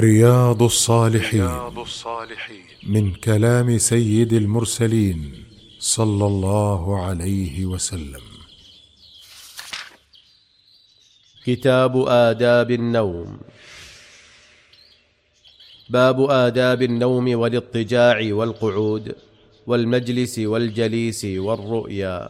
رياض الصالحين من كلام سيد المرسلين صلى الله عليه وسلم. كتاب آداب النوم. باب آداب النوم والاضطجاع والقعود والمجلس والجليس والرؤيا.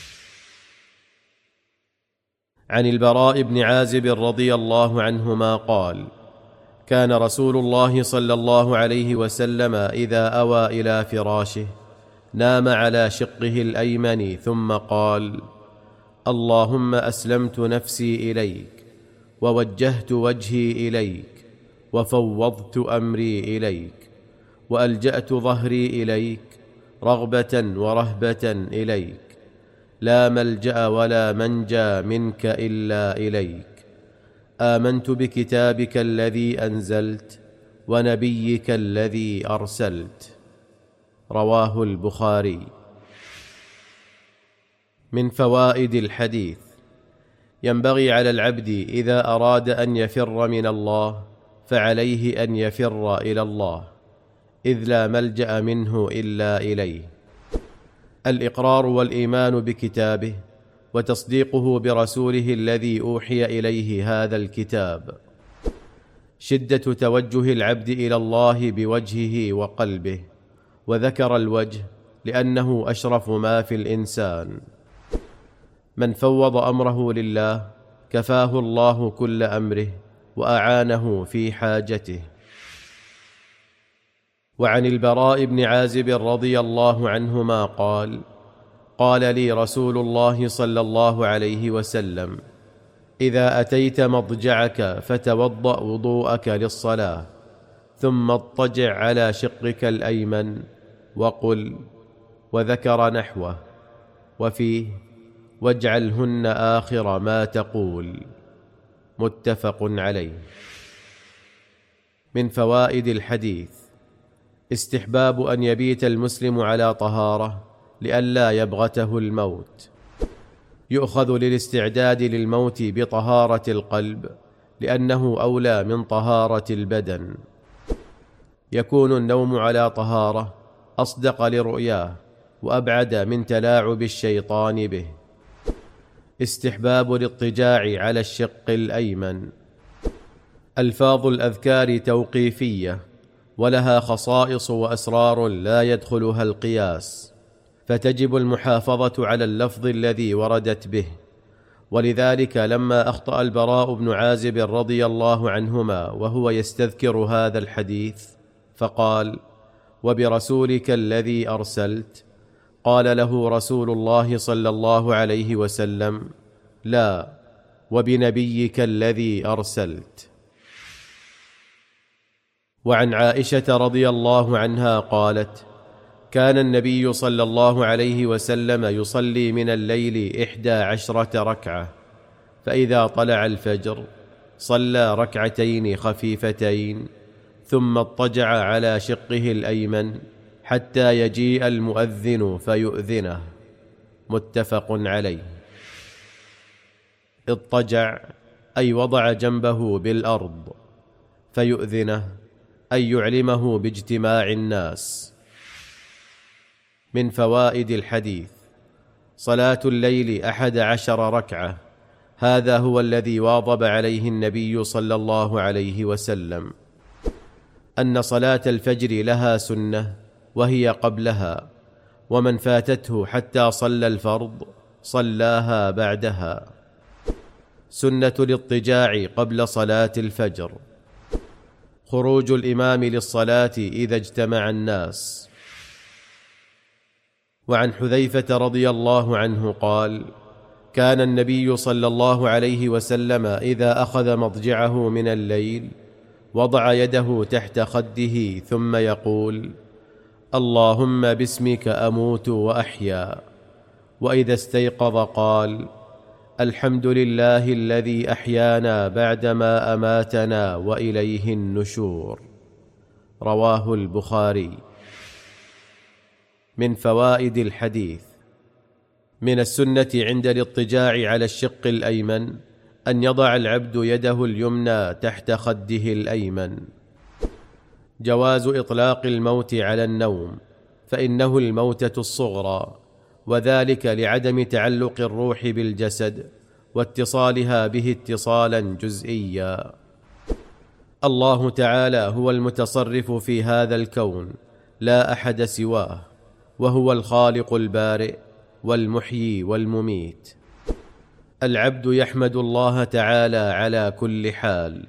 عن البراء بن عازب رضي الله عنهما قال: كان رسول الله صلى الله عليه وسلم إذا أوى إلى فراشه نام على شقه الأيمن ثم قال: اللهم أسلمت نفسي إليك ووجهت وجهي إليك وفوضت أمري إليك وألجأت ظهري إليك رغبة ورهبة إليك، لا ملجأ ولا منجى منك إلا إليك. آمنت بكتابك الذي أنزلت ونبيك الذي أرسلت. رواه البخاري. من فوائد الحديث: ينبغي على العبد إذا أراد أن يفر من الله فعليه أن يفر إلى الله، إذ لا ملجأ منه إلا إليه. الإقرار والإيمان بكتابه وتصديقه برسوله الذي أوحي إليه هذا الكتاب. شدة توجه العبد إلى الله بوجهه وقلبه، وذكر الوجه لأنه أشرف ما في الإنسان. من فوض أمره لله كفاه الله كل أمره وأعانه في حاجته. وعن البراء بن عازب رضي الله عنهما قال: قال لي رسول الله صلى الله عليه وسلم: إذا أتيت مضجعك فتوضأ وضوءك للصلاة، ثم اضطجع على شقك الأيمن وقل، وذكر نحوه، وفيه: واجعلهن آخر ما تقول. متفق عليه. من فوائد الحديث: استحباب أن يبيت المسلم على طهارة لئلا يبغته الموت. يؤخذ للاستعداد للموت بطهارة القلب لأنه أولى من طهارة البدن. يكون النوم على طهارة أصدق لرؤياه وأبعد من تلاعب الشيطان به. استحباب الاضطجاع على الشق الأيمن. ألفاظ الأذكار توقيفية، ولها خصائص وأسرار لا يدخلها القياس، فتجب المحافظة على اللفظ الذي وردت به. ولذلك لما أخطأ البراء بن عازب رضي الله عنهما وهو يستذكر هذا الحديث فقال: وبرسولك الذي أرسلت، قال له رسول الله صلى الله عليه وسلم: لا، وبنبيك الذي أرسلت. وعن عائشة رضي الله عنها قالت: كان النبي صلى الله عليه وسلم يصلي من الليل 11 ركعة، فإذا طلع الفجر صلى ركعتين خفيفتين، ثم اضطجع على شقه الأيمن حتى يجيء المؤذن فيؤذنه. متفق عليه. اضطجع أي وضع جنبه بالأرض، فيؤذنه أي يعلمه باجتماع الناس. من فوائد الحديث: صلاة الليل 11 ركعة، هذا هو الذي واظب عليه النبي صلى الله عليه وسلم. أن صلاة الفجر لها سنة وهي قبلها، ومن فاتته حتى صلى الفرض صلاها بعدها. سنة الاضطجاع قبل صلاة الفجر. خروج الإمام للصلاة إذا اجتمع الناس. وعن حذيفة رضي الله عنه قال: كان النبي صلى الله عليه وسلم إذا أخذ مضجعه من الليل وضع يده تحت خده ثم يقول: اللهم باسمك أموت وأحيا. وإذا استيقظ قال: الحمد لله الذي أحيانا بعدما أماتنا وإليه النشور. رواه البخاري. من فوائد الحديث: من السنة عند الاضطجاع على الشق الأيمن أن يضع العبد يده اليمنى تحت خده الأيمن، جواز إطلاق الموت على النوم، فإنه الموتة الصغرى، وذلك لعدم تعلق الروح بالجسد واتصالها به اتصالا جزئيا. الله تعالى هو المتصرف في هذا الكون، لا أحد سواه، وهو الخالق البارئ والمحيي والمميت. العبد يحمد الله تعالى على كل حال.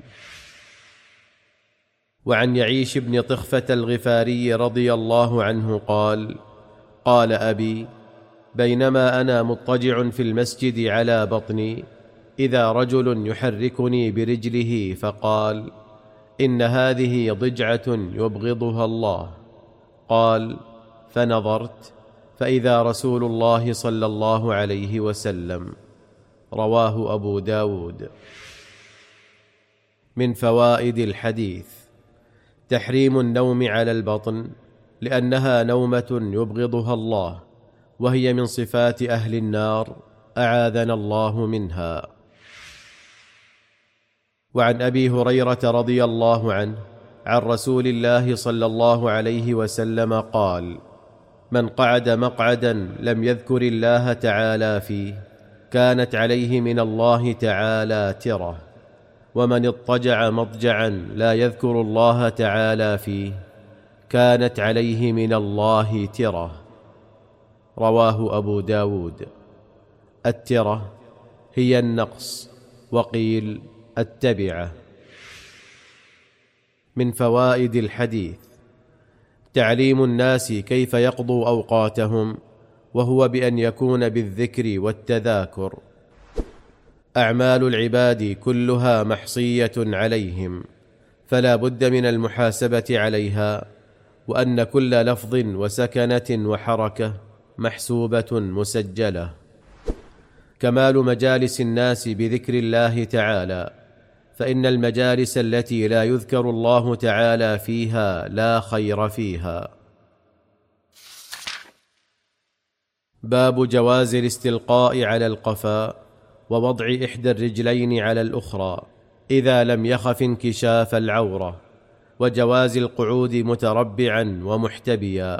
وعن يعيش بن طخفة الغفاري رضي الله عنه قال: قال أبي: بينما أنا مضطجع في المسجد على بطني، إذا رجل يحركني برجله فقال: إن هذه ضجعة يبغضها الله. قال: فنظرت فإذا رسول الله صلى الله عليه وسلم. رواه أبو داود. من فوائد الحديث: تحريم النوم على البطن، لأنها نومة يبغضها الله، وهي من صفات أهل النار، أعاذنا الله منها. وعن أبي هريرة رضي الله عنه عن رسول الله صلى الله عليه وسلم قال: من قعد مقعدا لم يذكر الله تعالى فيه كانت عليه من الله تعالى ترة، ومن اضطجع مضجعا لا يذكر الله تعالى فيه كانت عليه من الله ترة. رواه أبو داود. الترة هي النقص، وقيل التبعة. من فوائد الحديث: تعليم الناس كيف يقضوا أوقاتهم، وهو بأن يكون بالذكر والتذاكر. أعمال العباد كلها محصية عليهم، فلا بد من المحاسبة عليها، وأن كل لفظ وسكنة وحركة محسوبة مسجلة. كمال مجالس الناس بذكر الله تعالى، فإن المجالس التي لا يذكر الله تعالى فيها لا خير فيها. باب جواز الاستلقاء على القفا ووضع إحدى الرجلين على الأخرى إذا لم يخف انكشاف العورة، وجواز القعود متربعا ومحتبيا.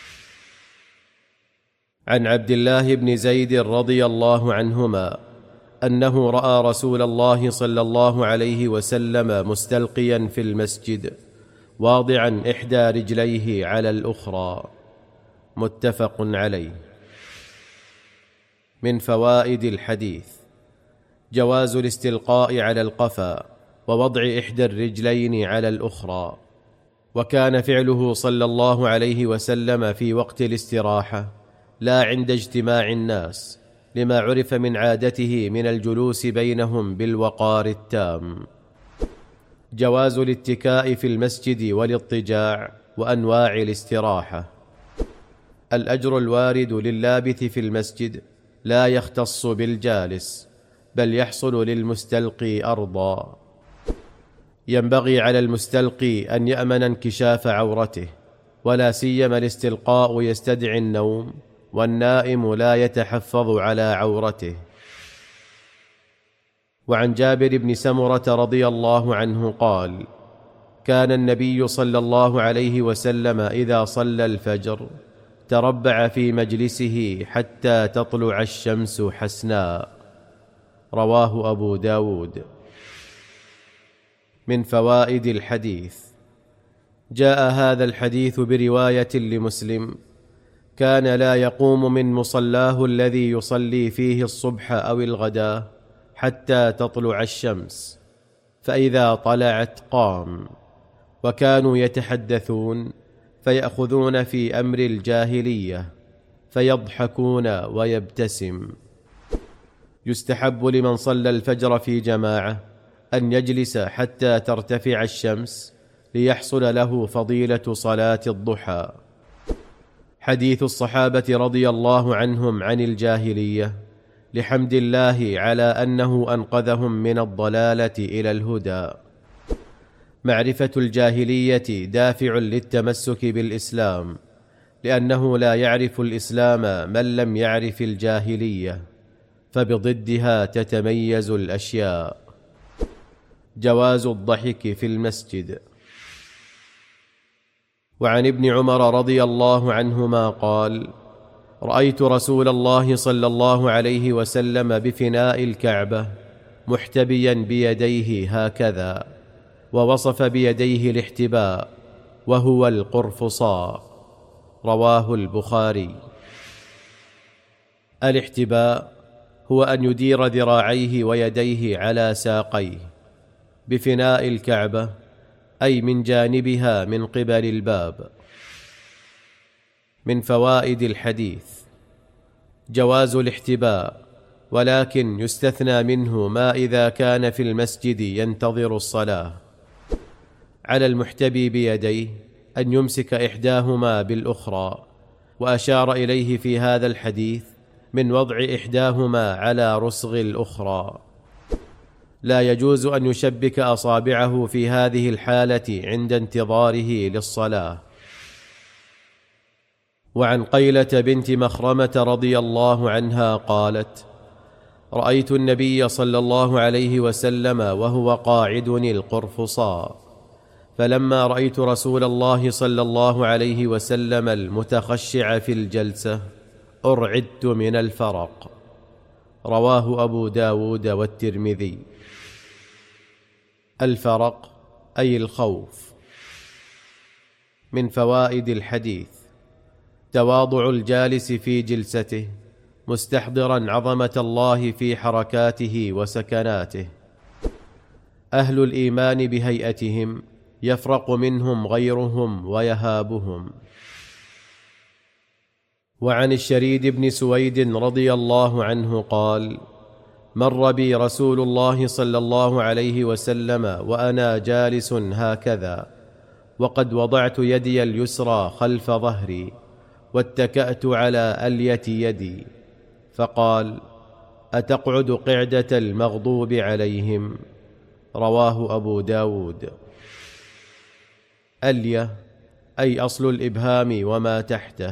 عن عبد الله بن زيد رضي الله عنهما أنه رأى رسول الله صلى الله عليه وسلم مستلقيا في المسجد واضعا إحدى رجليه على الأخرى. متفق عليه. من فوائد الحديث: جواز الاستلقاء على القفا ووضع إحدى الرجلين على الأخرى، وكان فعله صلى الله عليه وسلم في وقت الاستراحة لا عند اجتماع الناس، لما عرف من عادته من الجلوس بينهم بالوقار التام. جواز الاتكاء في المسجد والاضطجاع وأنواع الاستراحة. الأجر الوارد لللابث في المسجد لا يختص بالجالس، بل يحصل للمستلقي أرضا. ينبغي على المستلقي أن يأمن انكشاف عورته، ولا سيما الاستلقاء يستدعي النوم، والنائم لا يتحفظ على عورته. وعن جابر بن سمرة رضي الله عنه قال: كان النبي صلى الله عليه وسلم إذا صلى الفجر تربع في مجلسه حتى تطلع الشمس حسناء. رواه أبو داود. من فوائد الحديث: جاء هذا الحديث برواية لمسلم: كان لا يقوم من مصلاه الذي يصلي فيه الصبح أو الغداء حتى تطلع الشمس، فإذا طلعت قام. وكانوا يتحدثون فيأخذون في أمر الجاهلية، فيضحكون ويبتسم. يستحب لمن صلى الفجر في جماعة أن يجلس حتى ترتفع الشمس ليحصل له فضيلة صلاة الضحى. حديث الصحابة رضي الله عنهم عن الجاهلية لحمد الله على أنه أنقذهم من الضلالة إلى الهدى. معرفة الجاهلية دافع للتمسك بالإسلام، لأنه لا يعرف الإسلام من لم يعرف الجاهلية، فبضدها تتميز الأشياء. جواز الضحك في المسجد. وعن ابن عمر رضي الله عنهما قال: رأيت رسول الله صلى الله عليه وسلم بفناء الكعبة محتبيا بيديه هكذا، ووصف بيديه الاحتباء وهو القرفصاء. رواه البخاري. الاحتباء هو أن يدير ذراعيه ويديه على ساقيه بفناء الكعبة، أي من جانبها من قبل الباب. من فوائد الحديث جواز الاحتباء، ولكن يستثنى منه ما إذا كان في المسجد ينتظر الصلاة. على المحتبي بيديه أن يمسك إحداهما بالأخرى، وأشار إليه في هذا الحديث من وضع إحداهما على رسغ الأخرى. لا يجوز أن يشبك أصابعه في هذه الحالة عند انتظاره للصلاة. وعن قيلة بنت مخرمة رضي الله عنها قالت: رأيت النبي صلى الله عليه وسلم وهو قاعد القرفصاء، فلما رأيت رسول الله صلى الله عليه وسلم المتخشع في الجلسة أرعدت من الفرق. رواه أبو داود والترمذي. الفرق أي الخوف. من فوائد الحديث تواضع الجالس في جلسته مستحضرا عظمة الله في حركاته وسكناته. أهل الإيمان بهيئتهم يفرق منهم غيرهم ويهابهم. وعن الشريد بن سويد رضي الله عنه قال: مر بي رسول الله صلى الله عليه وسلم وأنا جالس هكذا، وقد وضعت يدي اليسرى خلف ظهري واتكأت على ألية يدي، فقال: أتقعد قعدة المغضوب عليهم؟ رواه أبو داود. ألية أي أصل الإبهام وما تحته.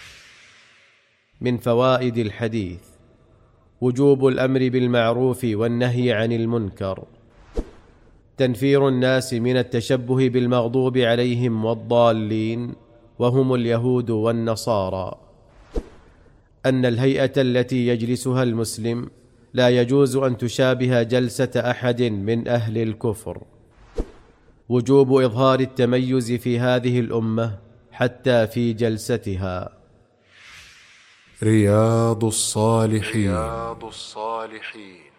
من فوائد الحديث وجوب الأمر بالمعروف والنهي عن المنكر، تنفير الناس من التشبه بالمغضوب عليهم والضالين وهم اليهود والنصارى، أن الهيئة التي يجلسها المسلم لا يجوز أن تشابه جلسة أحد من أهل الكفر، وجوب إظهار التميز في هذه الأمة حتى في جلستها. رياض الصالحين